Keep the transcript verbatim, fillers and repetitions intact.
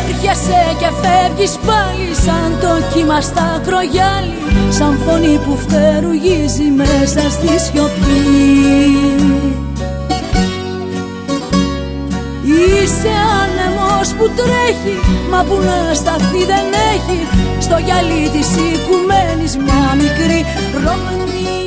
Έρχεσαι και φεύγεις πάλι σαν το κύμα στα ακρογιάλι, σαν φωνή που φτερουγίζει μέσα στη σιωπή. Είσαι άνεμος που τρέχει, μα που να σταθεί δεν έχει, στο γυαλί της οικουμένης μια μικρή ρομανή.